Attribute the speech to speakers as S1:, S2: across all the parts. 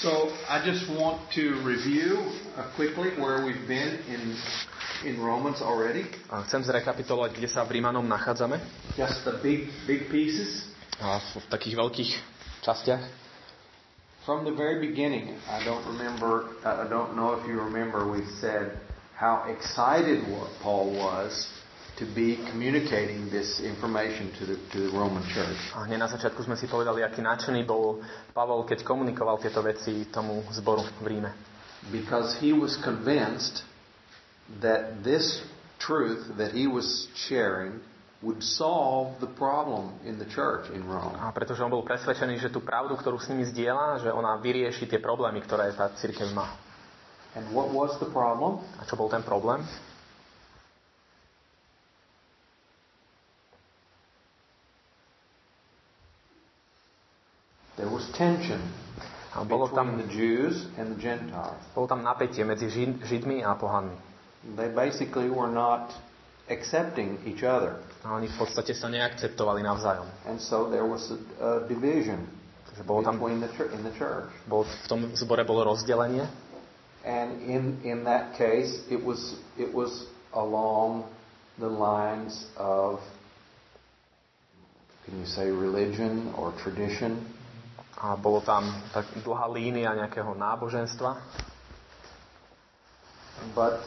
S1: So I just want to review quickly where we've been in Romans already.
S2: Chcem zrekapitulovať, kde sa v Rímanom nachádzame.
S1: Just the big pieces.
S2: V takých veľkých častiach.
S1: From the very beginning, I don't know if you remember, we said how excited Paul was to be communicating this information to the Roman church.
S2: A hneď na začiatku sme si povedali, aký nadšený bol Pavol, keď komunikoval tieto veci tomu zboru v Ríme.
S1: Because he was convinced that this truth that he was sharing would solve the problem in the church in Rome.
S2: A pretože on bol presvedčený, že tú pravdu, ktorú s nimi zdieľa, že ona vyrieši tie problémy, ktoré tá cirkev má.
S1: And what was the problem?
S2: A čo bol ten problém?
S1: There was tension between the Jews and the Gentiles.
S2: Bolo tam napätie medzi Židmi a pohanmi.
S1: They basically were not accepting each other.
S2: A oni v podstate sa neakceptovali navzájom.
S1: And so there was a division in the church.
S2: V tom zbore bolo rozdelenie.
S1: And in that case, it was along the lines of, can you say, religion or tradition?
S2: A bolo tam tak dlhá línia nejakého náboženstva.
S1: But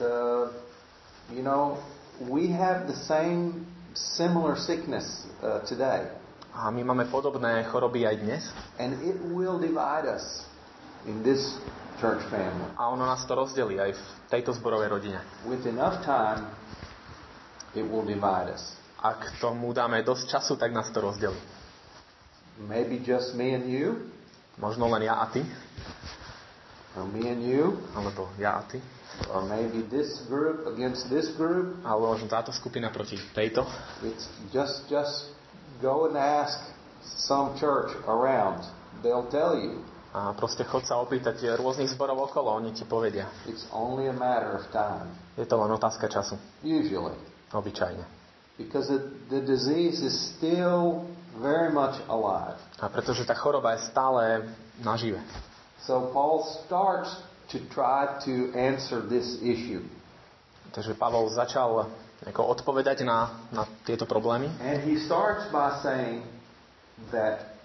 S1: we have the similar sickness today.
S2: A my máme podobné choroby aj dnes.
S1: And it will divide us in this church family.
S2: A ono nás to rozdelí aj v tejto zborovej rodine.
S1: With enough time, it will divide us.
S2: Ak tomu dáme dosť času, tak nás to rozdelí.
S1: Maybe just me and you.
S2: Možno len ja a ty.
S1: Or me and you.
S2: Alebo ja a ty.
S1: Or maybe this group against this group.
S2: Alebo možno táto skupina proti tejto.
S1: It's just go and ask some church around. They'll tell you.
S2: A proste chod sa opýtať rôznych zborov okolo, oni ti povedia.
S1: It's only a matter of time.
S2: Je to len otázka času.
S1: Usually.
S2: Obyčajne.
S1: Because the disease is still very much alive.
S2: A pretože tá choroba je stále nažive.
S1: So Paul starts to try to answer this issue.
S2: Takže Pavol začal odpovedať na tieto problémy.
S1: And he starts by saying that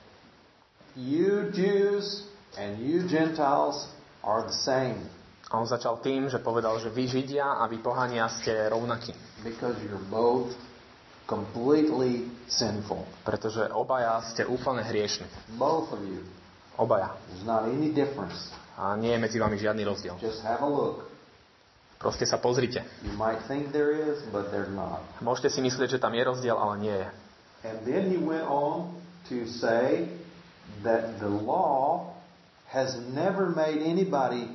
S1: you Jews and you Gentiles are the same.
S2: A on začal tým, že povedal, že vy Židia a vy pohania ste rovnakí.
S1: Because you're both completely sinful.
S2: Pretože obaja ste úplne hriešni.
S1: Both of you.
S2: Obaja.
S1: There's not any difference.
S2: A nie je medzi vami žiadny rozdiel.
S1: Just have a look.
S2: Proste sa pozrite.
S1: You might think there is, but there's not.
S2: Môžete si myslieť, že tam je rozdiel, ale nie je.
S1: And then he went on to say that the law has never made anybody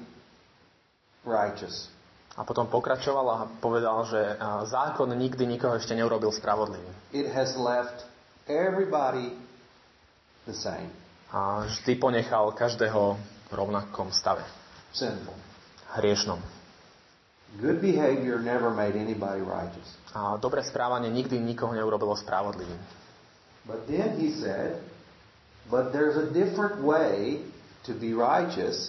S1: righteous.
S2: A potom pokračoval a povedal, že zákon nikdy nikoho ešte neurobil spravodlivým.
S1: It has left everybody the same.
S2: A vždy ponechal každého v rovnakom stave.
S1: Sinful.
S2: Hriešnom.
S1: Good behavior never made anybody righteous.
S2: A dobré správanie nikdy nikoho neurobilo spravodlivým.
S1: But then he said, but there's a different way to be righteous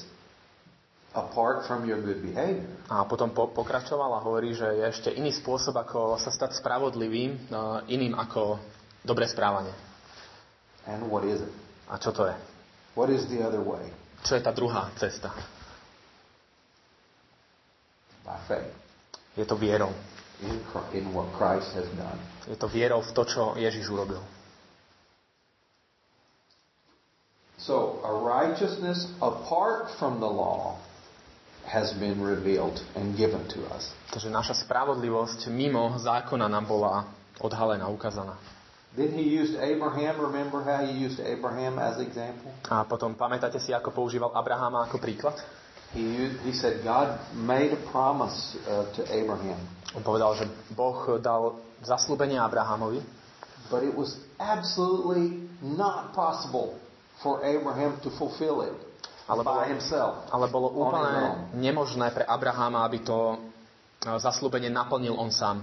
S1: apart from your good behavior.
S2: A potom pokračoval a hovorí, že je ešte iný spôsob, ako sa stať spravodlivým, iným ako dobré správanie.
S1: And what is it?
S2: A čo to je?
S1: What is the other way?
S2: Čo je tá druhá cesta?
S1: By faith.
S2: Je to vierou.
S1: In what Christ has done.
S2: Je to vierou v to, čo Ježiš urobil.
S1: So, a righteousness apart from the law has been revealed and given to us.
S2: Takže naša spravodlivosť mimo zákona nám bola odhalená, ukázaná.
S1: Then he used Abraham. Remember how he used Abraham as example?
S2: A potom pamätáte si, ako používal Abrahama ako príklad?
S1: He said God made a promise to Abraham.
S2: On povedal, že Boh dal zasľúbenie Abrahamovi.
S1: But it was absolutely not possible for Abraham to fulfill it by himself.
S2: Ale bolo úplne nemožné pre Abrahama, aby to zasľúbenie naplnil on sám.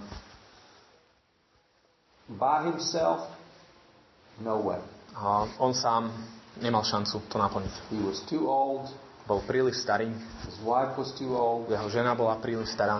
S1: By himself, no way.
S2: A on sám nemal šancu to naplniť.
S1: He was too old.
S2: Bol príliš starý.
S1: His wife was too old.
S2: Jeho žena bola príliš stará.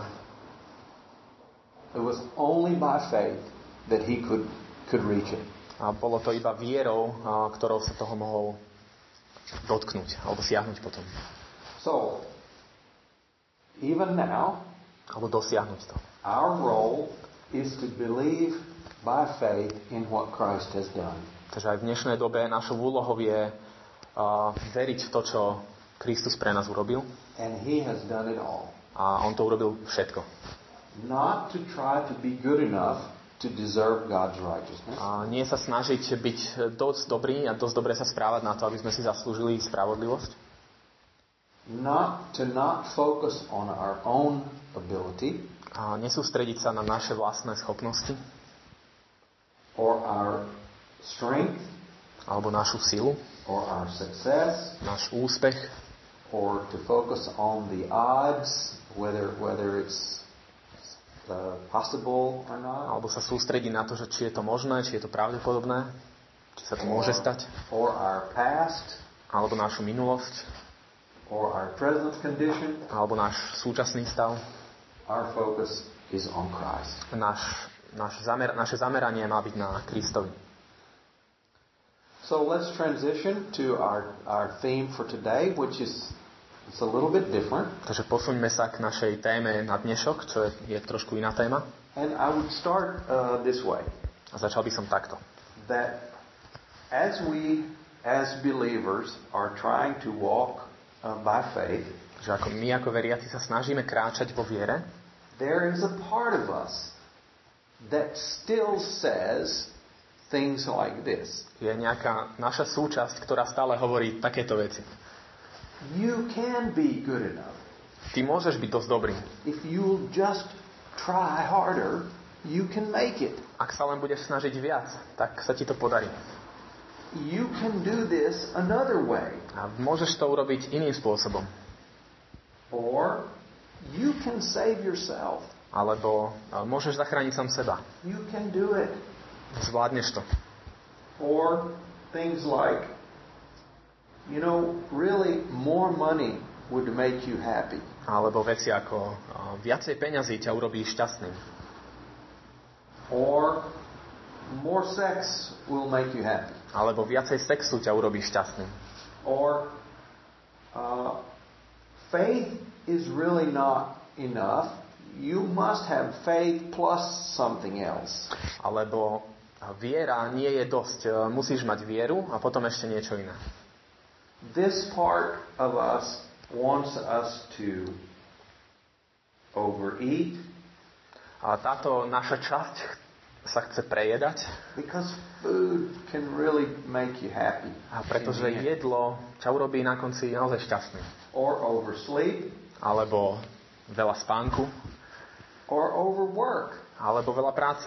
S1: It was only by faith that he could reach it.
S2: A bolo to iba vierou, ktorou sa toho mohol dotknúť alebo siahnuť potom.
S1: So, even now,
S2: alebo dosiahnuť to.
S1: our role is to believe by faith in what Christ has done.
S2: Takže aj v dnešnej dobe našou úlohou je veriť v to, čo Kristus pre nás urobil.
S1: And he has done it all.
S2: A on to urobil všetko.
S1: Not to try to be good enough to deserve God's righteousness.
S2: A nie sa snažiť byť dosť dobrý a dosť dobre sa správať na to, aby sme si zaslúžili spravodlivosť.
S1: Not focus on our own ability.
S2: A nesústrediť sa na naše vlastné schopnosti.
S1: Or our strength.
S2: Alebo našu silu.
S1: Or our success.
S2: Náš úspech.
S1: Or to focus on the odds, whether it's possible or not.
S2: Alebo sa sústrediť na to, že či je to možné, či je to pravdepodobné, či sa to môže stať.
S1: Or our past. Alebo
S2: našu minulosť.
S1: Or our present condition.
S2: Alebo náš súčasný stav.
S1: Our focus is on Christ.
S2: Naše zameranie má byť na Kristovi.
S1: So let's transition to our theme for today, which is it's a little bit different.
S2: Takže posuňme sa k našej téme na dnešok, čo je trošku iná téma.
S1: And I would start this way.
S2: A začal by som takto.
S1: That as we as believers are trying to walk by faith,
S2: že ako my ako veriaci sa snažíme kráčať vo viere,
S1: there is a part of us that still says things like this.
S2: Je nejaká naša súčasť, ktorá stále hovorí takéto veci.
S1: You can be good enough.
S2: Ty môžeš byť dosť dobrý.
S1: If you'll just try harder, you can make it.
S2: Ak sa len budeš snažiť viac, tak sa ti to podarí.
S1: You can do this another way.
S2: A môžeš to urobiť iným spôsobom.
S1: Or you can save yourself.
S2: Alebo môžeš zachrániť sám seba.
S1: You can do it.
S2: Zvládneš to.
S1: Or things like, really more money would make you happy.
S2: Alebo veci ako viacej peňazí ťa urobí šťastným.
S1: Or more sex will make you happy.
S2: Alebo viacej sexu ťa urobí šťastným.
S1: Or faith is really not enough. You must have faith plus something else. Alebo
S2: viera nie je dosť. Musíš mať vieru a potom ešte niečo iné.
S1: This part of us wants us to overeat.
S2: A táto naša časť sa chce prejedať.
S1: Because food can really make you happy.
S2: A pretože jedlo ťa urobí na konci naozaj šťastný.
S1: Or oversleep.
S2: Alebo veľa spánku.
S1: Or overwork.
S2: Alebo veľa práce.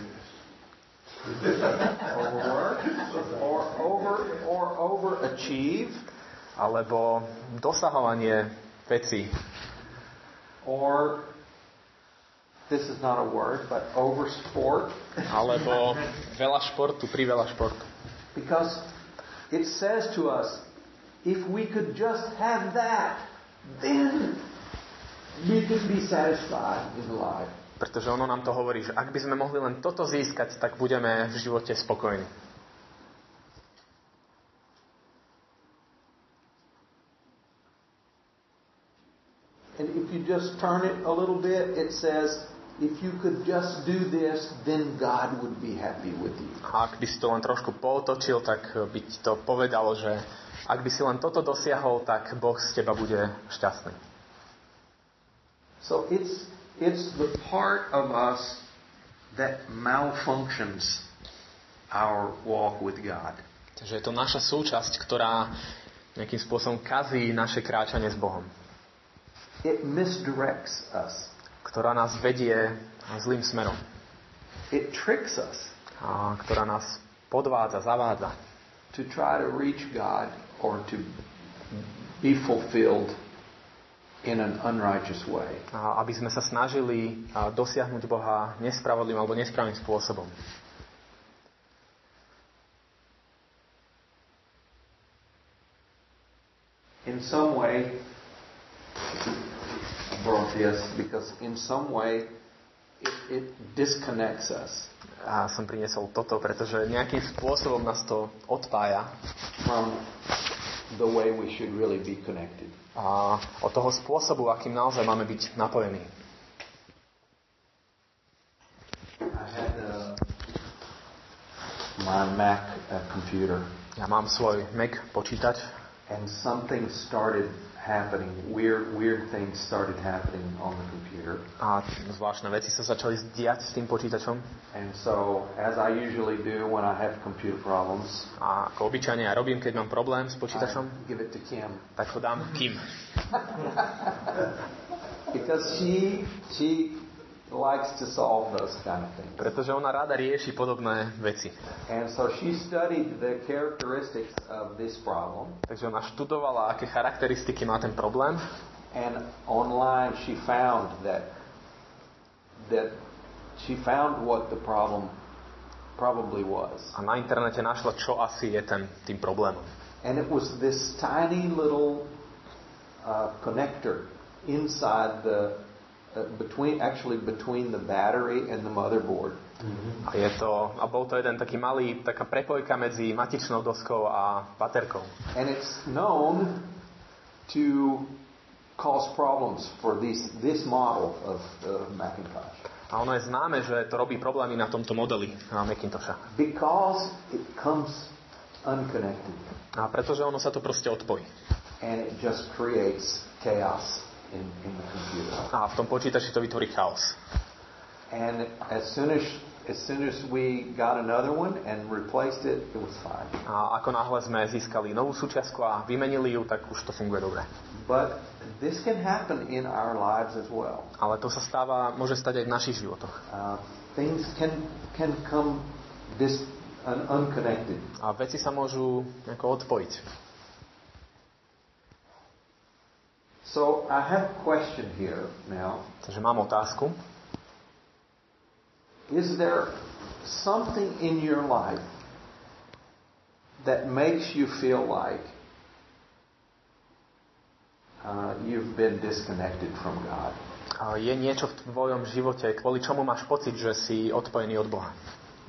S1: Overwork. Or overachieve.
S2: Alebo dosahovanie vecí.
S1: Or this is not a word, but oversport.
S2: Alebo veľa športu, priveľa športu.
S1: Because it says to us, if we could just have that, then we could be satisfied in life.
S2: Pretože ono nám to hovorí, že ak by sme mohli len toto získať, tak budeme v živote spokojní.
S1: And if you just turn it a little bit, it says, if you could just do this, then God would be happy with you.
S2: A ak by si to len trošku pootočil, tak by ti to povedalo, že ak by si len toto dosiahol, tak Boh z teba bude šťastný.
S1: So it's the part of us that malfunctions our walk with God.
S2: Takže je to naša súčasť, ktorá nejakým spôsobom kazí naše kráčanie s Bohom.
S1: It misdirects us.
S2: Ktorá nás vedie zlým smerom.
S1: It tricks us.
S2: A ktorá nás podvádza, zavádza.
S1: To try to reach God or to be fulfilled in an unrighteous way.
S2: A aby sme sa snažili dosiahnuť Boha nespravodlivým alebo nesprávnym spôsobom.
S1: In in some way, because in some way it disconnects us.
S2: A som priniesol toto, pretože nejakým spôsobom nás to odpája
S1: from the way we should really be connected.
S2: A od toho spôsobu, akým naozaj máme byť napojení.
S1: I had my Mac computer.
S2: Ja mám svoj Mac počítač.
S1: And something started happening. Weird things started happening on the computer.
S2: A zvláštne veci sa začali diať s tým počítačom.
S1: And so, as I usually do when I have computer problems,
S2: a ako obyčajne ja robím, keď mám problém s počítačom,
S1: I give it to Kim.
S2: Tak ho dám Kim.
S1: Because she likes to solve those kind of things.
S2: Pretože ona rada rieši podobné veci.
S1: And so she studied the characteristics of this problem.
S2: Takže ona študovala, aké charakteristiky má ten problém.
S1: And online she found that she found what the problem probably was.
S2: A na internete našla, čo asi je tým problémom.
S1: And it was this tiny little connector inside the between the battery and the motherboard.
S2: A bol to jeden taký malý, taká prepojka medzi matičnou doskou a baterkou.
S1: And it's known to cause problems for this model of Macintosh.
S2: A ono je známe, že to robí problémy na tomto modeli Macintosha.
S1: Because it comes unconnected.
S2: A pretože ono sa to proste odpojí.
S1: And it just creates chaos in the computer.
S2: A v tom počítači to vytvorí chaos.
S1: And as soon as we got another one and replaced it was fine.
S2: A ako náhle sme získali novú súčiastku a vymenili ju, tak už to funguje dobre.
S1: But this can happen in our lives as well.
S2: Ale to sa môže stať aj v našich životoch.
S1: Things can come unconnected.
S2: A veci sa môžu nejako odpojiť.
S1: So I have a question here now.
S2: Takže mám otázku.
S1: Is there something in your life that makes you feel like you've been disconnected from God?
S2: Je niečo v tvojom živote, kvôli čomu máš pocit, že si odpojený od Boha?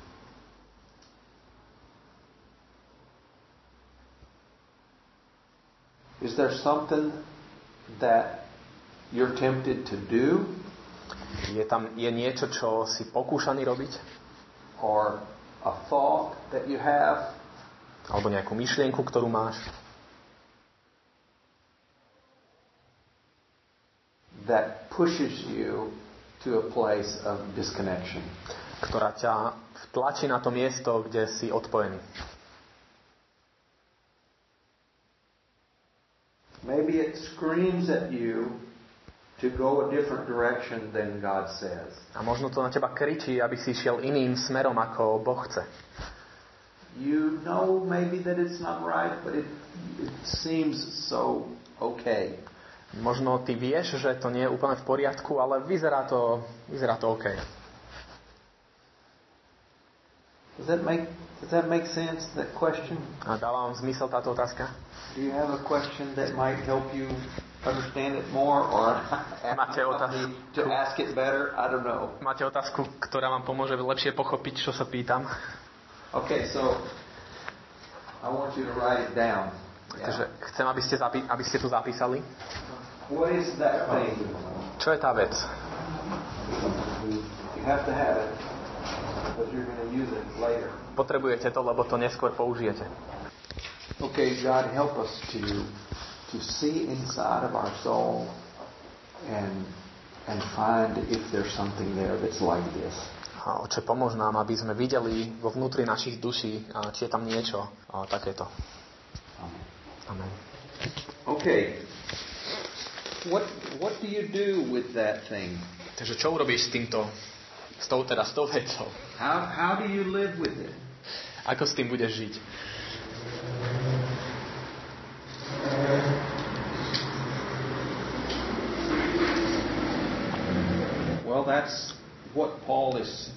S1: Is there something that you're tempted to do?
S2: Je niečo, čo si pokúšaný robiť?
S1: Or a thought that you have?
S2: Alebo nejakú myšlienku, ktorú máš?
S1: That pushes you to a place of disconnection.
S2: Ktorá ťa vtlačí na to miesto, kde si odpojený.
S1: Maybe it screams at you to go a different direction than God says.
S2: A možno to na teba kričí, aby si šiel iným smerom, ako Boh chce.
S1: You know maybe that it's not right, but it seems so okay.
S2: Možno ty vieš, že to nie je úplne v poriadku, ale vyzerá to OK.
S1: Does that make sense, that question?
S2: A dáva vám zmysel táto otázka?
S1: Do you have a question that might help you understand it more, or to ask it better? I don't know.
S2: Máte otázku, ktorá vám pomôže lepšie pochopiť, čo sa pýtam?
S1: Okay, so I want you to write it down.
S2: Takže chcem, aby ste to zapísali.
S1: What is that thing?
S2: Čo je tá vec?
S1: You have to have it because you're going to use it later.
S2: Potrebujete to, lebo to neskôr použijete.
S1: Okay, God, help us to see inside of our soul and find if there's something there that's like this.
S2: A Oče, pomôž nám, aby sme videli vo vnútri našich duší, či je tam niečo takéto. Amen.
S1: Okay. What do you do with that thing?
S2: Takže čo urobíš s tou vecou?
S1: How do you live with it?
S2: Ako s tým budeš žiť?
S1: Well, that's what Paul is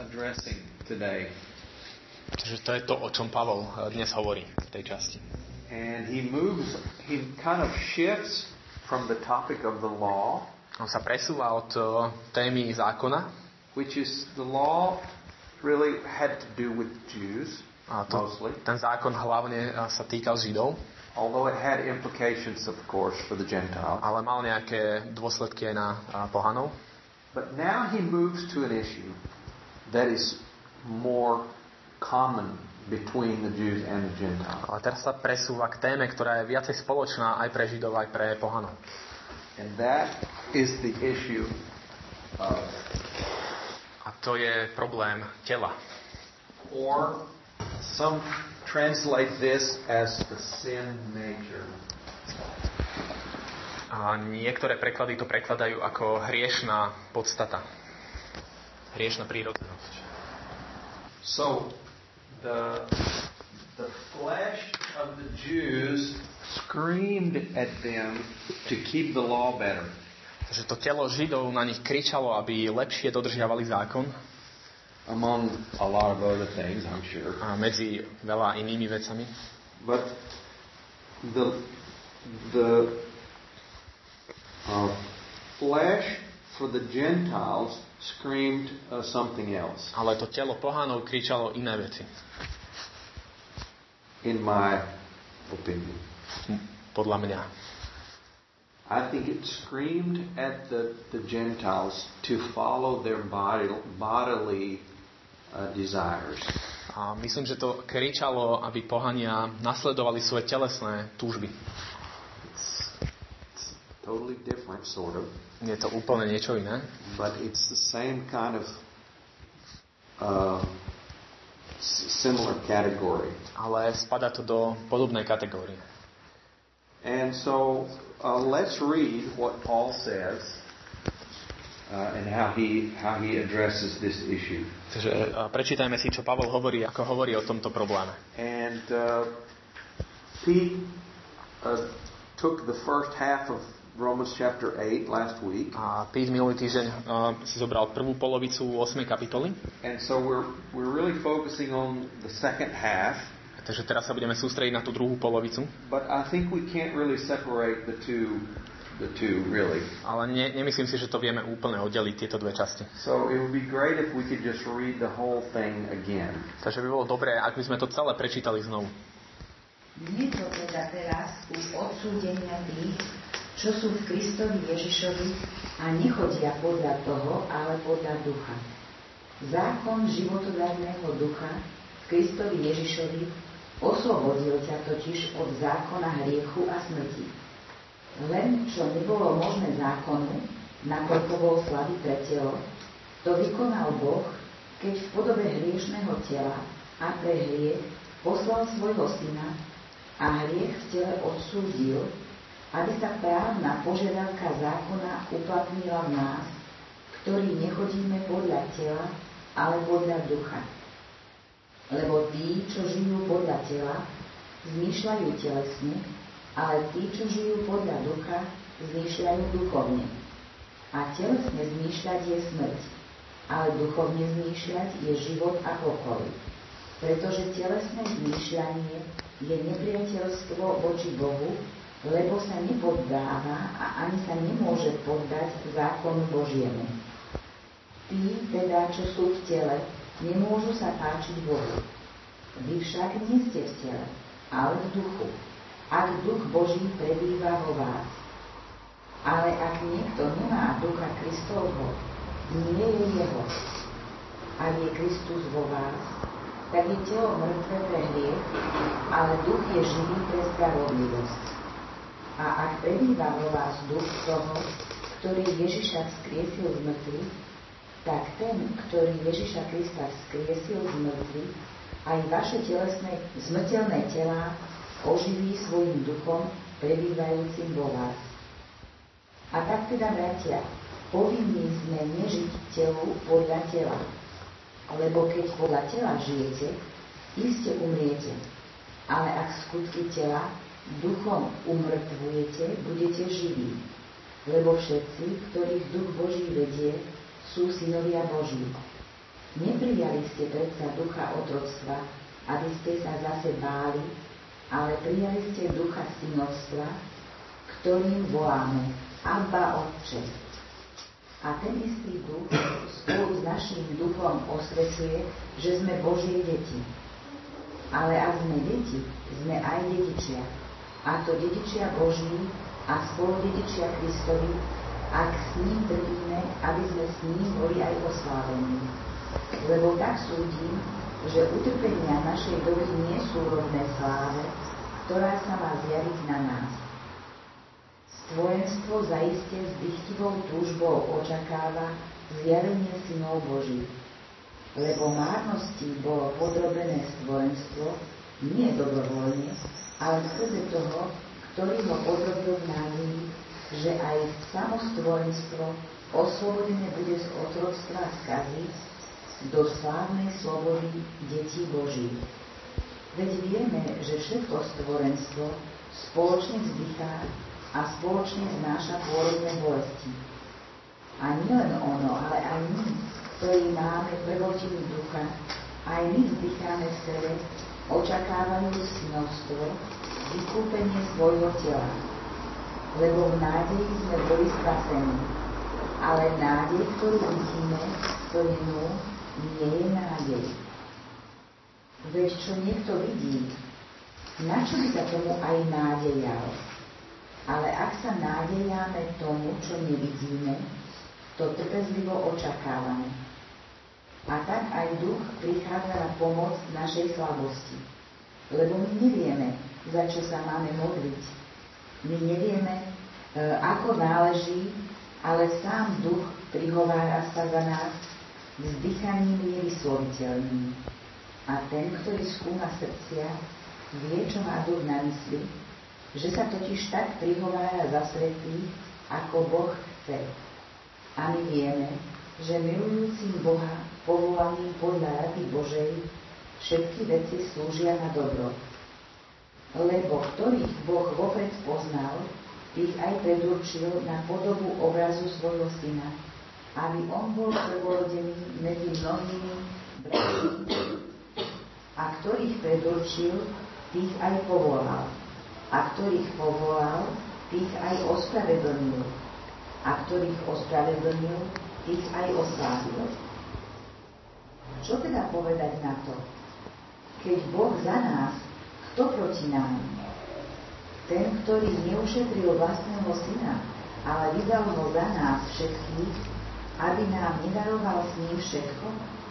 S1: addressing today.
S2: Takže to je to, o čom Pavol dnes hovorí v tej časti.
S1: And he kind of shifts from the topic of the law.
S2: On sa presúva od témy zákona,
S1: which is the law really had to do with Jews mostly.
S2: Ten zákon hlavne sa týkal Židov.
S1: Although it had implications, of course, for the Gentiles.
S2: Ale mal nejaké dôsledky aj na pohanov.
S1: But now he moves to an issue that is more common between the Jews and the Gentiles.
S2: Ale teraz sa presúva k téme, ktorá je viacej spoločná aj pre Židov, aj pre pohanov.
S1: And that is the issue of...
S2: A to je problém tela.
S1: Or some translate this as the sin nature.
S2: A niektoré preklady to prekladajú ako hriešná podstata. Hriešna prírodzenosť.
S1: So the flesh of the Jews screamed at them to keep the law better.
S2: Takže to telo Židov na nich kričalo, aby lepšie dodržiavali zákon.
S1: Among a lot of other things, I'm sure.
S2: A medzi veľa inými vecami.
S1: But the flesh for the Gentiles screamed something else.
S2: Ale to telo pohanov kričalo iné veci.
S1: In my opinion.
S2: Podľa mňa.
S1: I think it screamed at the Gentiles to follow their bodily desires.
S2: A myslím, že to kričalo, aby pohania nasledovali svoje telesné túžby.
S1: It's totally different, sort of.
S2: Je to úplne niečo iné.
S1: But it's the same kind of similar category.
S2: Ale spadá to do podobnej kategórie.
S1: And so let's read what Paul says and how he addresses this issue.
S2: Takže prečítajme si, čo Pavol hovorí, ako hovorí o tomto probléme.
S1: And Pete took the first half of Romans chapter 8 last week.
S2: A Pete minulý týždeň si zobral prvú polovicu 8. kapitoly.
S1: And so we're really focusing on the second half.
S2: Takže teraz sa budeme sústrediť na tú druhú polovicu.
S1: But I think we can't really separate the two really.
S2: Ale nemyslím si, že to vieme úplne oddeliť tieto dve časti.
S1: So it would be great if we could just read the whole thing again.
S2: Takže by bolo dobré, ak by sme to celé prečítali znovu.
S3: Nie to teda teraz u odsúdenia tých, čo sú v Kristovi Ježišovi a nechodia podľa toho, ale podľa ducha. Zákon životodarného ducha v Kristovi Ježišovi oslobodil ťa totiž od zákona hriechu a smrti. Len čo nebolo možné zákonu, nakoľko bol slabý pre telo, to vykonal Boh, keď v podobe hriešného tela a pre hriech poslal svojho syna a hriech v tele odsúdil, aby sa právna požiadavka zákona uplatnila v nás, ktorí nechodíme podľa tela, ale podľa ducha. Lebo tí, čo žijú podľa tela, zmýšľajú telesne, ale tí, čo žijú podľa ducha, zmýšľajú duchovne. A telesne zmýšľať je smrť, ale duchovne zmýšľať je život a pokoj. Pretože telesné zmýšľanie je nepriateľstvo voči Bohu, lebo sa nepoddáva a ani sa nemôže poddať zákonu Božiemu. Tí teda, čo sú v tele, nemôžu sa páčiť Bohu. Vy však nie ste v tele, ale v duchu, ak duch Boží prebýva vo vás. Ale ak niekto nemá ducha Kristovho, nie je jeho. Ak je Kristus vo vás, tak je telo mŕtve pre hriech, ale duch je živý pre spravodlivosť. A ak prebýva vo vás duch toho, ktorý Ježiša vzkriesil z mŕtvych, tak ten, ktorý Ježiša Krista vzkriesil z mŕtvych, aj vaše telesné zmrteľné telá oživí svojim duchom prebývajúcim vo vás. A tak teda, bratia, povinní sme nežiť telu podľa tela. Lebo keď podľa tela žijete, iste umriete. Ale ak skutky tela duchom umrtvujete, budete živí. Lebo všetci, ktorých duch Boží vedie, sú synovia Boží. Neprijali ste predsa ducha otroctva, aby ste sa zase báli, ale prijali ste ducha synovstva, ktorým voláme Abba Otče. A ten istý duch spolu s naším duchom osvecuje, že sme Božie deti. Ale ak sme deti, sme aj dedičia. A to dedičia Boží a spoludedičia Kristovi, ak s ním trpíme, aby sme s ním boli aj oslávení. Lebo tak súdim, že utrpenia našej doby nie sú rovné sláve, ktorá sa má zjaviť na nás. Stvorenstvo zaiste s dychtivou túžbou očakáva zjavenie synov Božích. Lebo márnosti bolo podrobené stvorenstvo, nie dobrovoľne, ale skrze toho, ktorý ho podrobil v nádeji, že aj samo stvorenstvo oslobodené bude z otroctva skazy do slávnej slobody detí Božích. Veď vieme, že všetko stvorenstvo spoločne vzdychá a spoločne znáša pôrodné bolesti. A nielen ono, ale aj my, ktorí máme prvotinu ducha, aj my vzdycháme v sebe, očakávajú synovstvo, vykúpenie svojho tela. Lebo v nádeji sme boli spasení. Ale nádej, ktorú vidíme, to nie je nádej. Veď čo niekto vidí, na čo by sa tomu aj nádejal? Ale ak sa nádejáme tomu, čo nevidíme, to trpezlivo očakávame. A tak aj duch prichádza na pomoc našej slabosti. Lebo my nevieme, za čo sa máme modliť. My nevieme, ako náleží, ale sám duch prihovára sa za nás vzdychaním nevysloviteľným. A ten, ktorý skúma srdcia, vie, čo má duch na mysli, že sa totiž tak prihovára za svätých, ako Boh chce. A my vieme, že milujúcim Boha, povolaným podľa rady Božej, všetky veci slúžia na dobro. Lebo ktorých Boh vopred poznal, tých aj predurčil na podobu obrazu svojho syna, aby on bol prvorodený medzi mnohými bratmi. A ktorých predurčil, tých aj povolal. A ktorých povolal, tých aj ospravedlnil. A ktorých ospravedlnil, tých aj oslávil. Čo teda povedať na to? Keď Boh za nás, kto proti nám? Ten, ktorý neušetril vlastného syna, ale vydal ho za nás všetkých, aby nám nedaroval s ním všetko?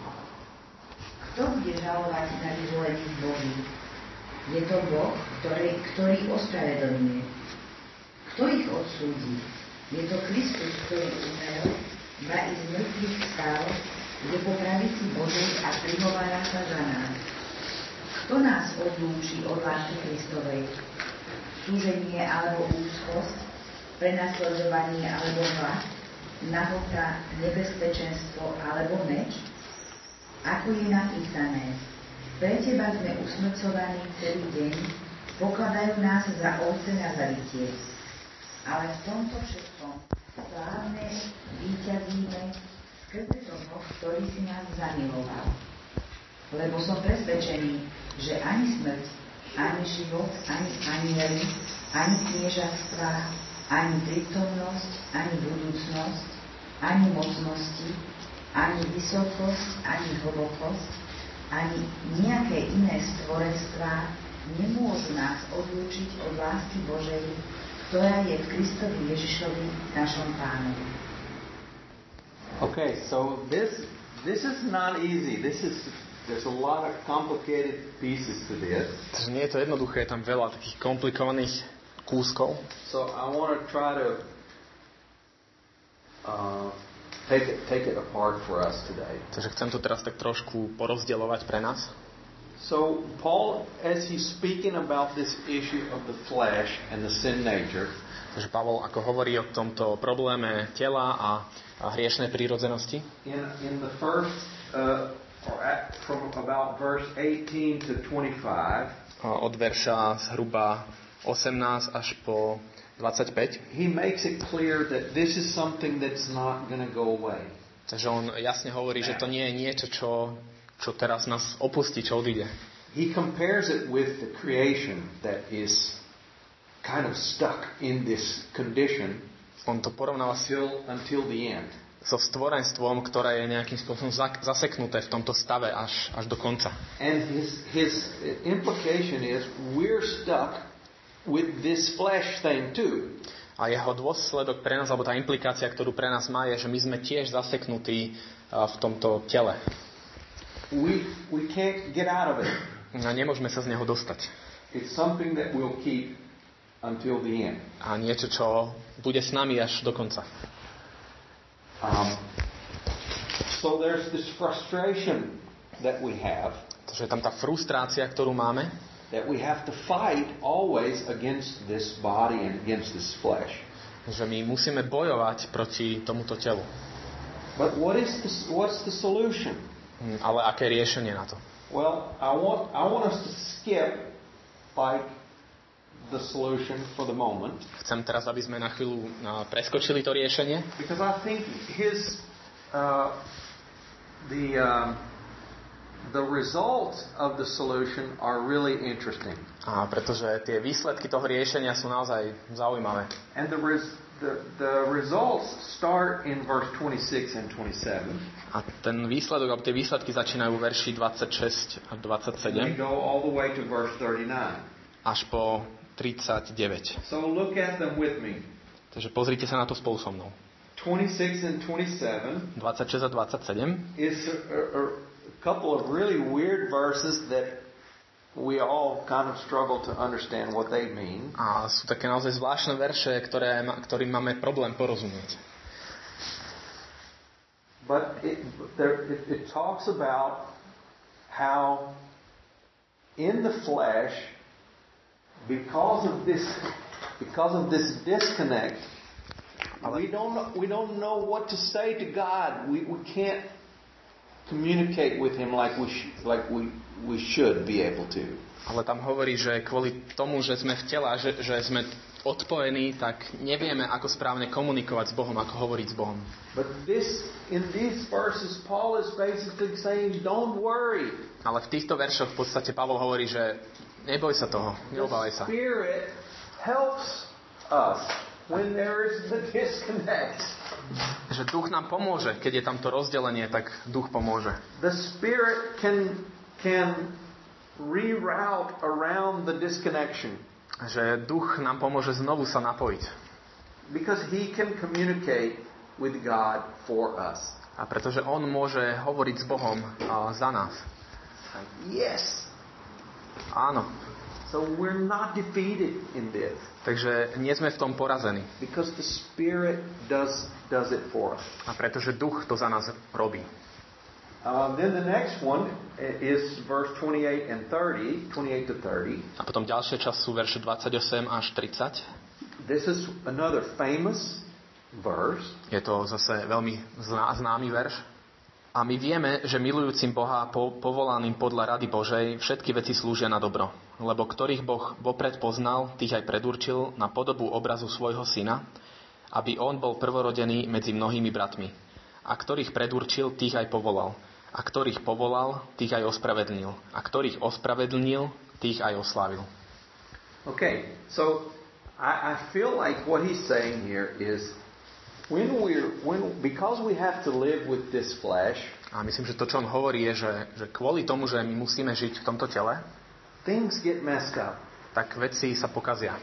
S3: Kto bude žalovať na vyvolených Božích? Je to Boh, ktorý ospravedlňuje. Kto ich odsúdi? Je to Kristus, ktorý umrel, ba i z mŕtvych vstal, je po pravici Božej a prihovára sa za nás. Kto nás odlúči od lásky Kristovej? Súženie alebo úzkosť, prenasledovanie alebo hlad, nahota, nebezpečenstvo alebo meč? Ako je napísané, pre teba sme usmrcovaní celý deň, pokladajú nás za ovce na zabitie. Ale v tomto všetkom slávne víťazíme skrze toho, ktorý si nás zamiloval. Lebo som presvedčený, že ani smrť, ani život, ani anjeli, ani kniežatstvá, ani prítomnosť, ani budúcnosť, ani mocnosti, ani vysokosť, ani hlbokosť, ani nejaké iné stvorenstvá nemôžu nás odlúčiť od lásky Božej, ktorá je v Kristovi Ježišovi, našom Pánovi.
S1: Okay, so this is not easy. There's a lot of complicated pieces to this.
S2: Takže nie je to jednoduché, je tam veľa takých komplikovaných kúskov.
S1: So I want to try to take it apart for us today.
S2: Takže chcem to teraz tak trošku porozdeľovať pre nás.
S1: So Paul, as he's speaking about this issue of the flesh and the sin nature,
S2: Takže Pavol ako hovorí o tomto probléme tela a hriešnej prírodzenosti.
S1: in the first from about verse 18 to 25,
S2: Od verša zhruba 18 až po 25.
S1: he makes it clear that this is something that's not going to go away.
S2: Takže on jasne hovorí, že to nie je niečo, čo teraz nás opustí, čo odíde.
S1: he compares it with the creation that is kind of stuck in this condition
S2: On to porovnáva
S1: until the end.
S2: so stvorenstvom, ktoré je nejakým spôsobom zaseknuté v tomto stave až do konca.
S1: And his implication is we're stuck with this flesh thing too.
S2: A jeho dôsledok pre nás, alebo tá implikácia, ktorú pre nás má, je, že my sme tiež zaseknutí v tomto tele.
S1: We can't get out of it.
S2: A nemôžeme sa z neho dostať.
S1: It's something that we'll keep until the end.
S2: A niečo, čo bude s nami až do konca.
S1: So there's this frustration that we have.
S2: Takže je tam tá frustrácia, ktorú máme.
S1: That we have to fight always against this body and against this flesh.
S2: Že my musíme bojovať proti tomuto telu.
S1: But what's the solution?
S2: Ale aké riešenie na to?
S1: Well, I want us to skip like the solution for the moment.
S2: Chcem teraz, aby sme na chvíľu preskočili to riešenie.
S1: Because I think the results of the solution are really interesting.
S2: A pretože tie výsledky toho riešenia sú naozaj zaujímavé.
S1: And the results start in verse 26 and 27.
S2: A ten výsledok, alebo tie výsledky začínajú v verši 26 a 27.
S1: And go all the way to verse 39.
S2: Až po 39.
S1: So look at them with me.
S2: Takže pozrite sa na to spolu so mnou.
S1: 26 and 27
S2: 26 a 27
S1: is a couple of really weird verses that we all kind of struggle to understand what they mean.
S2: A sú také naozaj zvláštne verše, ktorým máme problém porozumieť.
S1: But it talks about how in the flesh, because of this disconnect, we don't know what to say to God. We can't communicate with Him like we should be able to.
S2: Ale tam hovorí, že kvôli tomu, že sme v tele, že sme odpojení, tak nevieme, ako správne komunikovať s Bohom, ako hovoriť s Bohom.
S1: But in these verses, Paul is basically saying, don't worry.
S2: Ale v týchto veršoch v podstate Pavol hovorí, že neboj sa toho, neobávaj sa.
S1: The Spirit helps us when there is the disconnect.
S2: Že duch nám pomôže, keď je tam to rozdelenie, tak duch pomôže.
S1: The Spirit can reroute around the disconnection.
S2: Že duch nám pomôže znovu sa napojiť.
S1: Because he can communicate with God for us.
S2: A pretože on môže hovoriť s Bohom za nás.
S1: Yes.
S2: Áno.
S1: So we're not defeated in this.
S2: Takže nie sme v tom porazení.
S1: Because the Spirit does it for us.
S2: A pretože duch to za nás robí.
S1: Then the next one is verse 28 and 30, 28 to 30.
S2: A potom ďalšia časť sú verše 28 až 30.
S1: This is another famous verse.
S2: Je to zase veľmi známy verš. A my vieme, že milujúcim Boha povolaným podľa rady Božej všetky veci slúžia na dobro. Lebo ktorých Boh vopred poznal, tých aj predurčil na podobu obrazu svojho syna, aby on bol prvorodený medzi mnohými bratmi. A ktorých predurčil, tých aj povolal. A ktorých povolal, tých aj ospravedlnil. A ktorých ospravedlnil, tých aj oslávil.
S1: Okay, so I feel like what he's saying here is because we have to live with this flesh.
S2: A myslím, že to, čo on hovorí, je, že kvôli tomu, že my musíme žiť v tomto tele,
S1: things get messed up.
S2: Tak veci sa pokazia.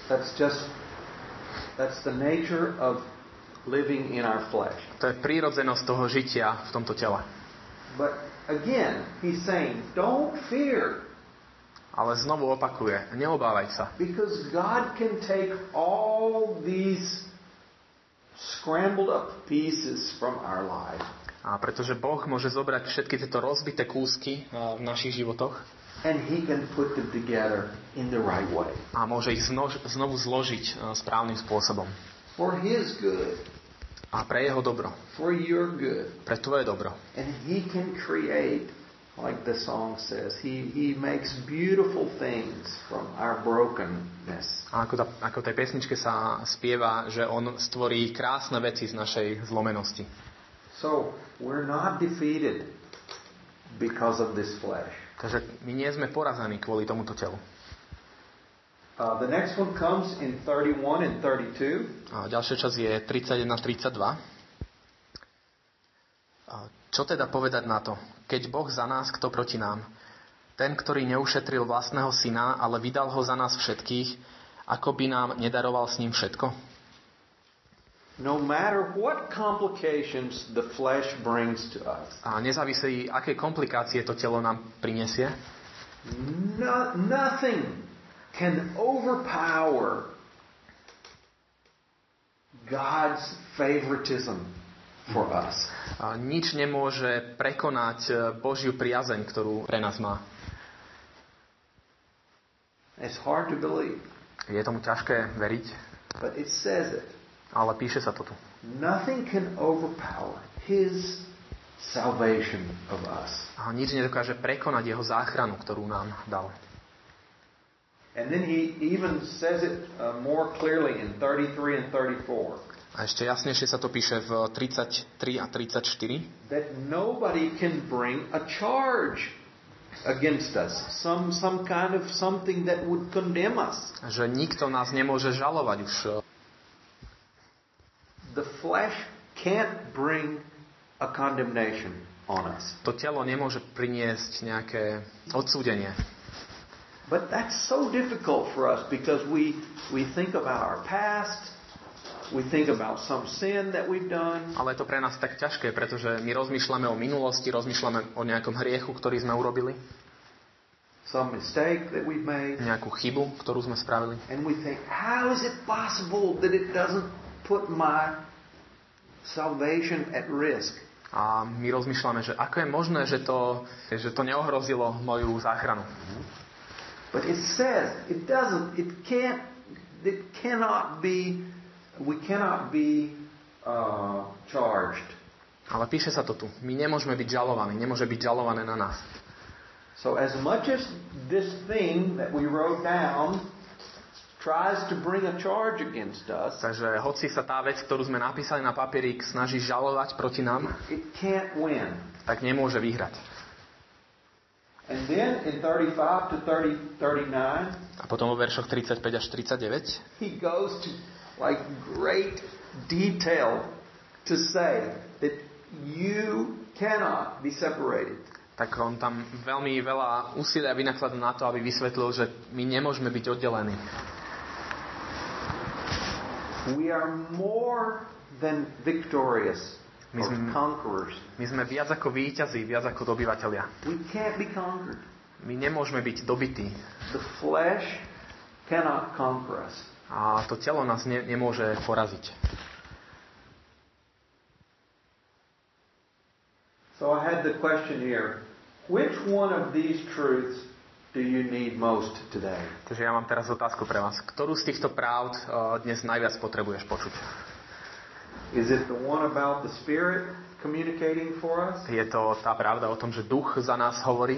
S1: That's the nature of living in our flesh.
S2: To je prírodzenosť toho žitia v tomto tele.
S1: But again, he's saying, don't fear.
S2: Ale znovu opakuje, neobávaj sa.
S1: Because God can take all these scrambled up pieces from our life.
S2: A pretože Boh môže zobrať všetky tieto rozbité kúsky v našich životoch.
S1: And he can put them together in the right way.
S2: A môže ich znovu zložiť správnym spôsobom.
S1: For his good.
S2: A pre jeho dobro.
S1: For your good.
S2: Pre tvoje dobro.
S1: And he can create, like the song says, he makes beautiful things from our brokenness.
S2: A ako tej pesničke sa spieva, že on stvorí krásne veci z našej zlomenosti.
S1: So, we're not defeated because of this flesh.
S2: Takže my nie sme porazení kvôli tomuto telu.
S1: The next one comes in 31 and 32.
S2: A ďalšia časť je 31-32. Čo teda povedať na to? Keď Boh za nás, kto proti nám? Ten, ktorý neušetril vlastného syna, ale vydal ho za nás všetkých, ako by nám nedaroval s ním všetko?
S1: No matter what complications the flesh brings to us.
S2: A nezávisí, aké komplikácie to telo nám prinesie.
S1: Nothing can overpower God's favoritism for us.
S2: A nič nemôže prekonať Božiu priazeň, ktorú pre nás má.
S1: It's hard to believe.
S2: Je tomu ťažké veriť,
S1: But it says it.
S2: ale píše sa to tu.
S1: Nothing can overpower His salvation of us.
S2: A nič nedokáže prekonať jeho záchranu, ktorú nám dal.
S1: And then he even says it more clearly in 33 and 34.
S2: A ešte jasnejšie sa to píše v 33 a 34.
S1: That nobody can bring a charge against us. Some kind of something that would condemn us.
S2: Že nikto nás nemôže žalovať už.
S1: The flesh can't bring a condemnation on us.
S2: To telo nemôže priniesť nejaké odsúdenie.
S1: But that's so difficult for us because we think about our past, we think about some sin that we've done.
S2: Ale je to pre nás tak ťažké, pretože my rozmýšľame o minulosti, rozmýšľame o nejakom hriechu, ktorý sme urobili.
S1: Some mistake that we've made.
S2: Nejakú chybu, ktorú sme spravili.
S1: And we think, how is it possible that it doesn't put my salvation at risk?
S2: A my rozmýšľame, že ako je možné, že to neohrozilo moju záchranu.
S1: But it says, we cannot be charged.
S2: Ale píše sa to tu. My nemôžeme byť žalovaní, nemôže byť žalované na nás.
S1: So as much as this thing that we wrote down tries to bring a charge against us,
S2: Takže hoci sa tá vec, ktorú sme napísali na papierík, snaží žalovať proti nám,
S1: it can't win.
S2: tak nemôže vyhrať.
S1: And then in 35 to 39,
S2: A potom vo veršoch 35 až 39
S1: he goes to like great detail to say that you cannot be separated.
S2: tak on tam veľmi veľa úsilia vynakladá na to, aby vysvetlil, že my nemôžeme byť oddelení.
S1: We are more than victorious or conquerors.
S2: My sme viac ako víťazí, viac ako dobyvatelia.
S1: We can't be conquered.
S2: My nemôžeme byť dobití.
S1: The flesh cannot conquer us.
S2: A to telo nás nemôže poraziť.
S1: So I had the question here. Which one of these truths do you need most today?
S2: Takže ja mám teraz otázku pre vás. Ktorú z týchto pravd dnes najviac potrebuješ počuť?
S1: Is it the one about the Spirit communicating for us?
S2: Je to tá pravda o tom, že duch za nás hovorí?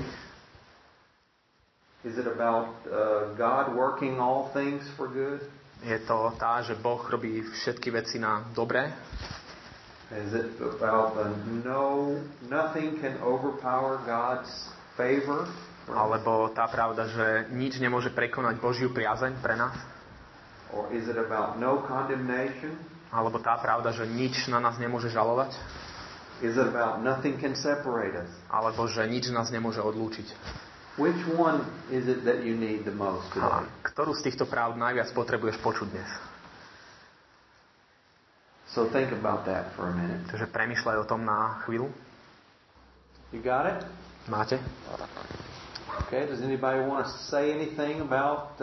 S1: Is it about God working all things for good?
S2: Je to tá, že Boh robí všetky veci na dobré?
S1: Is it about nothing can overpower God's favor?
S2: Alebo tá pravda, že nič nemôže prekonať Božiu priazeň pre nás?
S1: Or is it about no condemnation?
S2: Alebo tá pravda, že nič na nás nemôže žalovať?
S1: Is it about nothing can separate us?
S2: Alebo že nič nás nemôže odlúčiť?
S1: Which one is it that you need the most today?
S2: A ktorú z týchto práv najviac potrebuješ počuť dnes?
S1: So think about that for a minute.
S2: Takže premýšľaj o tom na chvíľu.
S1: You got it?
S2: Máte?
S1: Okay, does anybody want to say anything about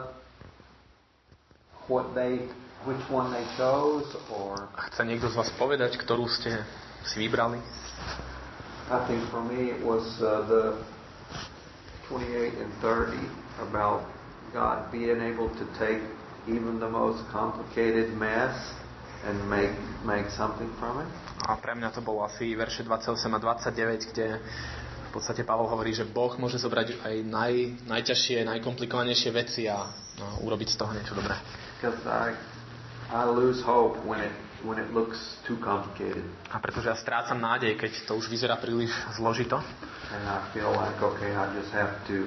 S1: which one they chose, or?
S2: Chce niekto z vás povedať, ktorú ste si vybrali?
S1: I think for me it was the 28 and 30 about God being able to take even the most complicated mess and make something from it.
S2: A pre mňa to bolo asi verše 28 a 29, kde v podstate Pavol hovorí, že Boh môže zobrať aj najťažšie, najkomplikovanejšie veci a urobiť z toho niečo dobré.
S1: Because I lose hope when it looks too complicated.
S2: A pretože ja strácam nádej, keď to už vyzerá príliš zložito.
S1: And I feel like, okay, I just have to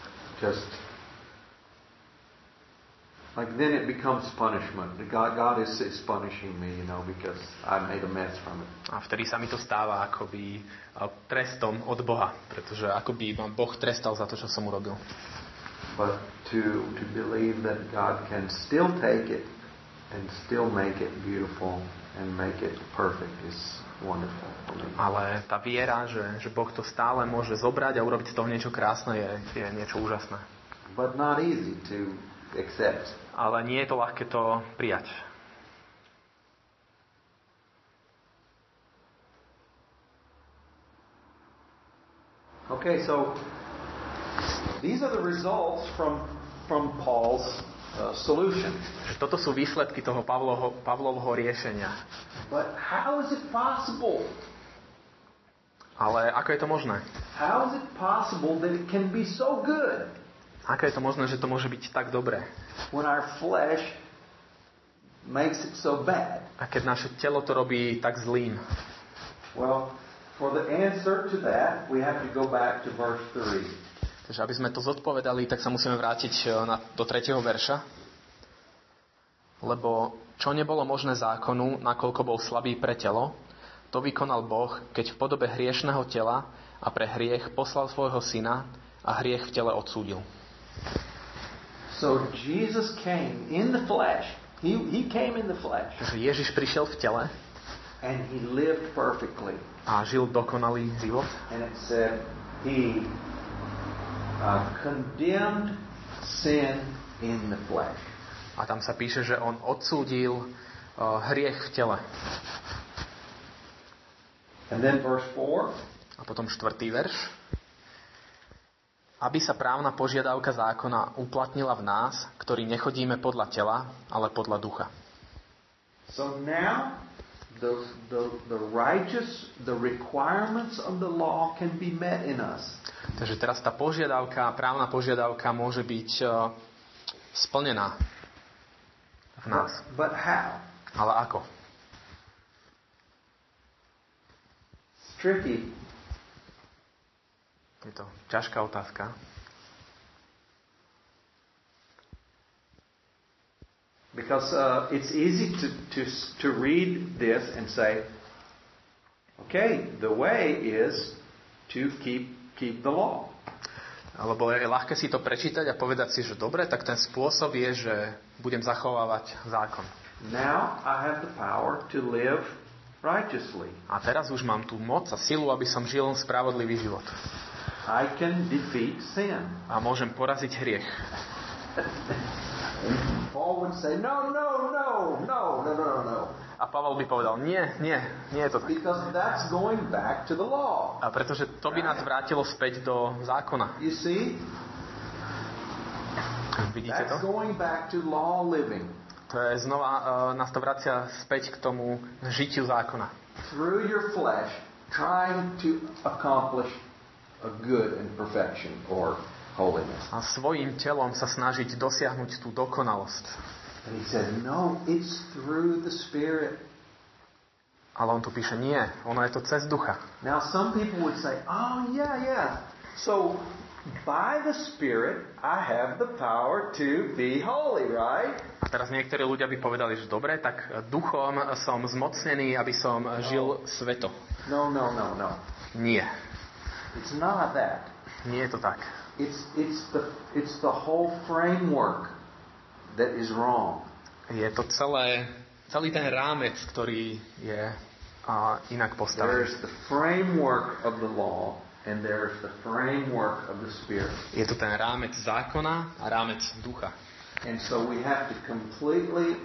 S1: like then it becomes punishment. God is punishing me, because I made a mess from it.
S2: A vtedy sa mi to stáva akoby trestom od Boha, pretože akoby ma Boh trestal za to, čo som urobil.
S1: But to believe that God can still take it and still make it beautiful and make it perfect is wonderful for me.
S2: Ale tá viera, že Boh to stále môže zobrať a urobiť z toho niečo krásne, je niečo úžasné.
S1: But not easy to accept.
S2: Ale nie je to ľahké to prijať.
S1: Okay, so these are the results from Paul's solution.
S2: Toto sú výsledky toho Pavlovho riešenia.
S1: But how is it possible?
S2: Ale ako je to možné?
S1: How is it possible that it can be so good?
S2: Ako je to možné, že to môže byť tak dobré?
S1: When our flesh makes it so bad.
S2: A keď naše telo to robí tak zlým?
S1: Well, for the answer to that, we have to go back to verse 3.
S2: Takže aby sme to zodpovedali, tak sa musíme vrátiť do 3. verša. Lebo čo nebolo možné zákonu, nakoľko bol slabý pre telo, to vykonal Boh, keď v podobe hriešného tela a pre hriech poslal svojho syna a hriech v tele odsúdil.
S1: So Jesus came in the flesh. He came in the flesh.
S2: Takže Ježiš prišiel v tele
S1: and he lived perfectly.
S2: A žil dokonalý život.
S1: And it said he condemned sin in the flesh.
S2: A tam sa píše, že on odsúdil hriech v tele.
S1: And then verse 4.
S2: A potom 4. verš. Aby sa právna požiadavka zákona uplatnila v nás, ktorí nechodíme podľa tela, ale podľa ducha.
S1: So now the righteous, the requirements of the law can be met in us.
S2: Takže teraz tá požiadavka, právna požiadavka môže byť splnená v nás.
S1: But how?
S2: Ale ako?
S1: It's tricky.
S2: Je to ťažká otázka.
S1: Because it's easy to read this and say, okay, the way is to keep the law.
S2: Alebo je ľahké si to prečítať a povedať si, že dobre, tak ten spôsob je, že budem zachovávať zákon.
S1: Now I have the power to live righteously.
S2: A teraz už mám tú moc a silu, aby som žil spravodlivý život.
S1: I can defeat sin.
S2: A môžem poraziť hriech.
S1: Paul would say, no.
S2: A Pavol by povedal, nie je to tak.
S1: Because that's going back to the law.
S2: A pretože to by nás vrátilo späť do zákona.
S1: You see?
S2: Vidíte to?
S1: That's going back to law living.
S2: To je znova, nás to vracia späť k tomu žitiu zákona.
S1: Through your flesh, trying to accomplish a good and perfection or holiness.
S2: A svojím telom sa snažiť dosiahnuť tú dokonalosť.
S1: And he said, no, it's through the Spirit.
S2: Ale on tu píše, nie, ono je to cez ducha.
S1: Now some people would say, oh yeah. So by the Spirit I have the power to be holy, right?
S2: A teraz niektorí ľudia by povedali, že dobre, tak duchom som zmocnený, aby som žil sveto.
S1: No.
S2: Nie.
S1: It's not that.
S2: Nie je to tak.
S1: It's the whole framework that is wrong.
S2: Je to celý ten rámec, ktorý je inak postavený.
S1: There's the framework of the law and there's the framework of the Spirit.
S2: Je to ten rámec zákona a rámec ducha.
S1: And so we have to completely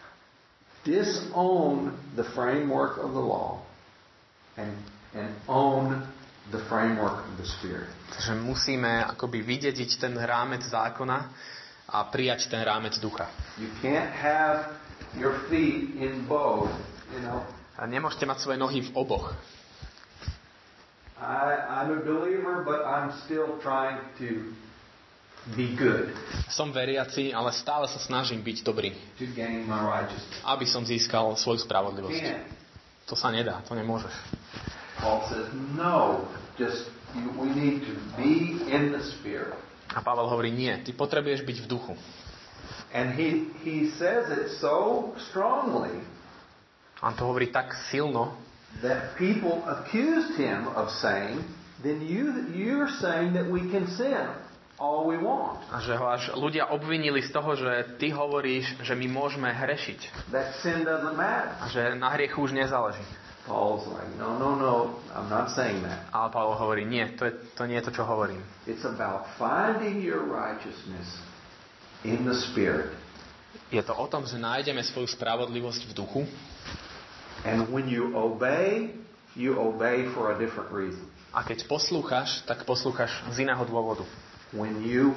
S1: disown the framework of the law and own the framework of the Spirit.
S2: Takže musíme akoby vydediť ten rámec zákona a prijať ten rámec ducha.
S1: You can't have your feet in both,
S2: A nemôžete mať svoje nohy v oboch.
S1: I'm a believer, but I'm still trying to be good,
S2: Som veriaci, ale stále sa snažím byť dobrý,
S1: to gain my righteousness.
S2: aby som získal svoju spravodlivosť.
S1: Can't.
S2: To sa nedá, to nemôžeš.
S1: Paul says, no, we need to be in the Spirit.
S2: A Pavel hovorí, nie, ty potrebuješ byť v duchu.
S1: And he says it so strongly
S2: On to hovorí tak silno,
S1: that people accused him of saying, then you're saying that we can sin all we want.
S2: a že ho až ľudia obvinili z toho, že ty hovoríš, že my môžeme hrešiť.
S1: That sin doesn't matter.
S2: A že na hriechu už nezáleží.
S1: Paul's like, no, I'm not saying that.
S2: Ale Pavel hovorí, nie, to nie je to, čo hovorím.
S1: It's about finding your righteousness in the Spirit.
S2: Je to o tom, že nájdeme svoju spravodlivosť v duchu.
S1: And when you obey for a different reason.
S2: A keď poslúchaš, tak poslúchaš z iného dôvodu.
S1: When you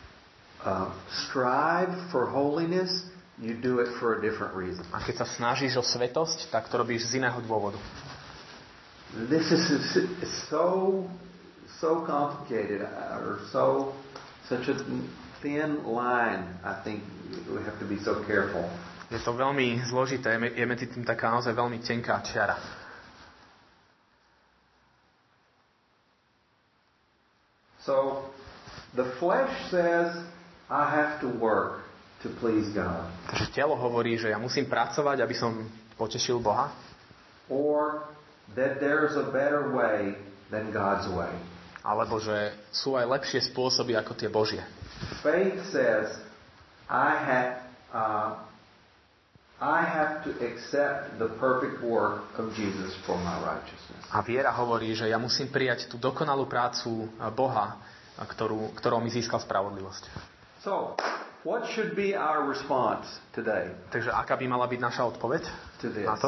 S1: strive for holiness, you do it for a different reason.
S2: A keď sa snažíš o svetosť, tak to robíš z iného dôvodu.
S1: This is so complicated, or such a thin line. I think we have to be so careful.
S2: Je to veľmi zložité, je medzi tým taká naozaj veľmi tenká čiara.
S1: So, the flesh says, I have to work to please God.
S2: Takže telo hovorí, že ja musím pracovať, aby som potešil Boha.
S1: Or that there's a better way than God's way.
S2: Alebo že sú aj lepšie spôsoby ako tie Božie.
S1: Faith says, I have to accept the perfect work of Jesus for my righteousness.
S2: A viera hovorí, že ja musím prijať tú dokonalú prácu Boha, ktorou mi získal spravodlivosť.
S1: So, what should be our response today
S2: Takže aká by mala byť naša odpoveď
S1: to this?
S2: na to?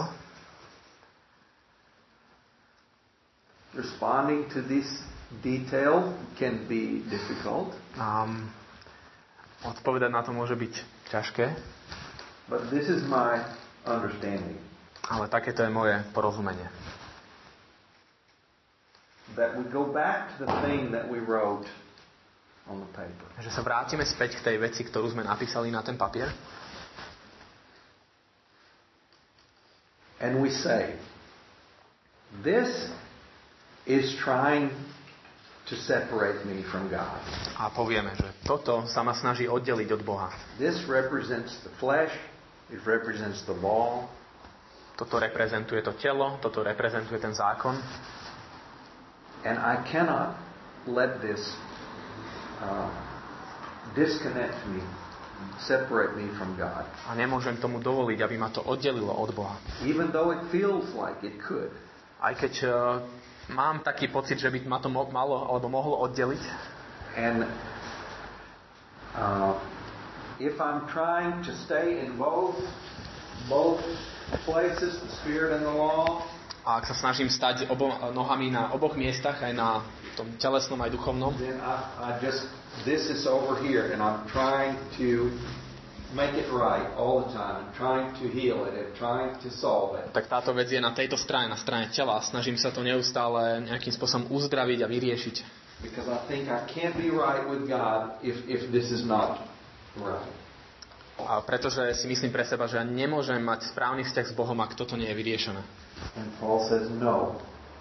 S1: Responding to this detail can be difficult,
S2: Odpovedať na to môže byť ťažké,
S1: but this is my understanding.
S2: ale takéto je moje porozumenie.
S1: That we go back to the thing that we wrote on the paper.
S2: Že sa vrátime späť k tej veci, ktorú sme napísali na ten papier.
S1: And we say, this is trying to separate me from God.
S2: A povieme, že toto sa ma snaží oddeliť od Boha.
S1: This represents the flesh, it represents the law,
S2: Toto reprezentuje to telo, toto reprezentuje ten zákon.
S1: and I cannot let this disconnect me, separate me from God.
S2: A nemôžem tomu dovoliť, aby ma to oddelilo od Boha.
S1: Even though it feels like it could.
S2: Aj keď mám taký pocit, že by ma to malo alebo mohlo oddeliť.
S1: And if I'm trying to stay in both places, the Spirit and the law,
S2: A ak sa snažím stať nohami na oboch miestach, aj na tom telesnom, aj duchovnom,
S1: then this is over here, and I'm trying to make it right all the time. I'm trying to heal it and trying to solve it.
S2: tak táto vec je na tejto strane, na strane tela. Snažím sa to neustále nejakým spôsobom uzdraviť a vyriešiť.
S1: Because I think I can't be right with God if this is not right.
S2: A pretože si myslím pre seba, že ja nemôžem mať správny vzťah s Bohom, ak toto nie je vyriešené.
S1: And Paul says, no.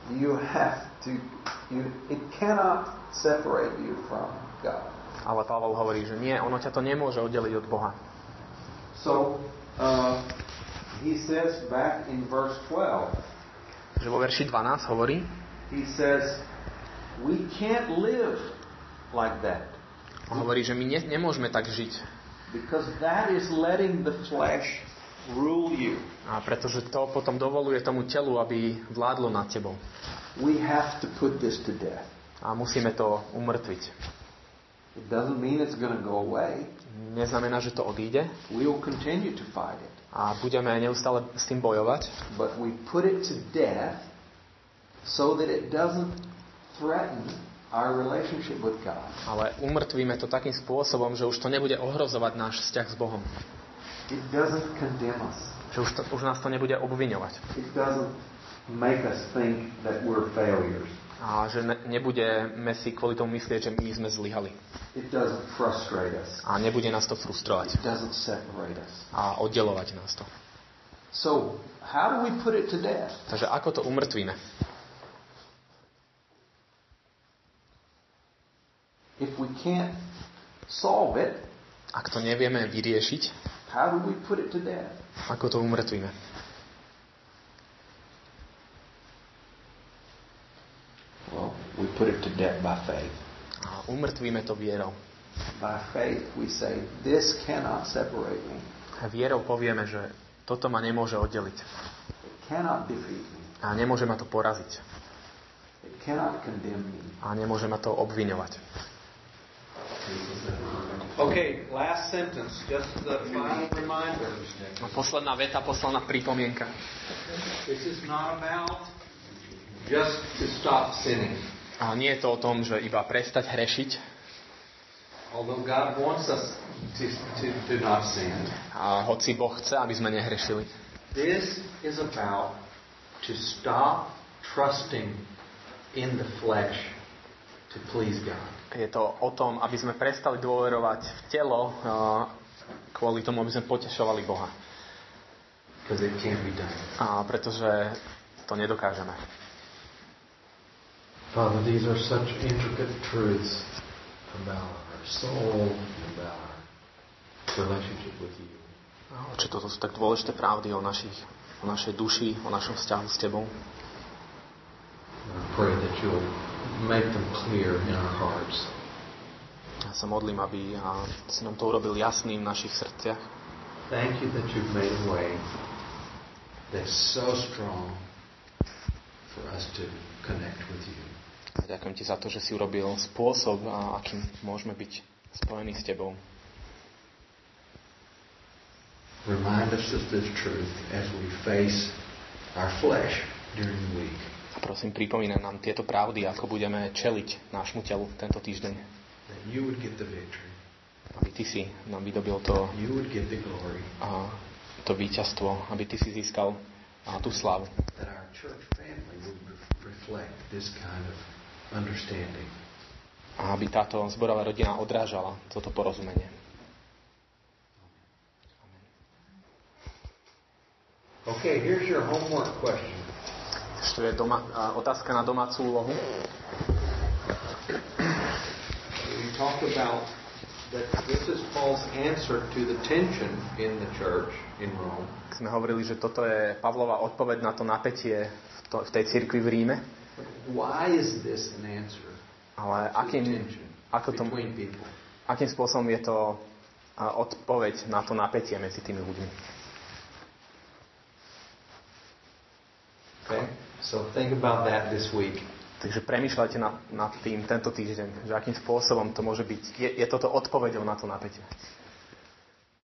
S1: It cannot separate you from God.
S2: Ale Pavel hovorí, že nie, ono ťa to nemôže oddeliť od Boha.
S1: So, he says back in verse 12,
S2: Že vo verši 12 hovorí,
S1: he says, we can't live like that.
S2: on hovorí, že my nemôžeme tak žiť.
S1: Because that is letting the flesh rule you.
S2: A pretože to potom dovoluje tomu telu, aby vládlo nad tebou.
S1: We have to put this to death.
S2: A musíme to umrtviť.
S1: It doesn't mean it's going to go away.
S2: Neznamená, že to odíde.
S1: We will continue to fight it.
S2: A budeme neustále s tým bojovať.
S1: But we put it to death so that it doesn't threaten our relationship with God.
S2: Ale umrtvíme to takým spôsobom, že už to nebude ohrozovať náš vzťah s Bohom.
S1: It doesn't condemn us.
S2: Že už nás to nebude obviňovať.
S1: It doesn't make us think that we're failures.
S2: A že nebudeme si kvôli tomu myslieť, že my sme zlyhali.
S1: It doesn't frustrate us.
S2: A nebude nás to frustrovať.
S1: It doesn't separate us.
S2: A oddelovať nás to.
S1: So, how do we put it to death?
S2: Takže ako to umrtvíme?
S1: If we can't solve it,
S2: ak to nevieme vyriešiť,
S1: how do we put it to death?
S2: ako to umrtvíme?
S1: Well, we put it to death by faith.
S2: A umrtvíme to vierou.
S1: By faith we say, this cannot separate me.
S2: A vierou povieme, že toto ma nemôže oddeliť.
S1: It cannot defeat me.
S2: A nemôže ma to poraziť.
S1: It cannot condemn me.
S2: A nemôže ma to obviňovať.
S1: Okay, last sentence, just the final reminder.
S2: Posledná veta, posledná pripomienka.
S1: This is not about just to stop sinning.
S2: A nie je to o tom, že iba prestať hrešiť.
S1: Although God wants us to not sin.
S2: A hoci Boh chce, aby sme nehrešili.
S1: This is about to stop trusting in the flesh to please God.
S2: Je to o tom, aby sme prestali dôverovať v telo kvôli tomu, aby sme potešovali Boha.
S1: Because it can't be done.
S2: A pretože to nedokážeme.
S4: Father, these are such intricate truths about our soul, about our relationship with you.
S2: Oče, toto sú tak dôležité pravdy o našej duši, o našom vzťahu s Tebou.
S4: I pray that you'll make them clear in our hearts.
S2: Ja sa modlím, aby si nám to urobil jasným v našich srdciach.
S4: Thank you that you've made a way that's so strong for us to connect with you.
S2: A ďakujem Ti za to, že si urobil spôsob, akým môžeme byť spojení s Tebou.
S4: Remind us of this truth as we face our flesh during the week.
S2: A prosím, pripomínaj nám tieto pravdy, ako budeme čeliť nášmu telu tento týždeň.
S4: That you would get the victory.
S2: Aby Ty si nám vydobil to,
S4: You would get the glory.
S2: To víťazstvo, aby Ty si získal tú slávu.
S4: That our church family would reflect this kind of understanding.
S2: A aby táto zborová rodina odrážala toto porozumenie.
S4: Okay, here's your homework question.
S2: Ešte je otázka na domácu úlohu.
S1: We talked about that this is Paul's answer to the tension in the church in Rome.
S2: Sme hovorili, že toto je Pavlova odpoveď na to napätie v tej cirkvi v Ríme.
S1: Why is this an answer?
S2: Ale akým spôsobom je to odpoveď na to napätie medzi tými ľuďmi?
S1: Okay, so think about that this week.
S2: Takže premýšľajte nad tým tento týždeň, že akým spôsobom to môže byť. Je toto odpoveďou na to napätie?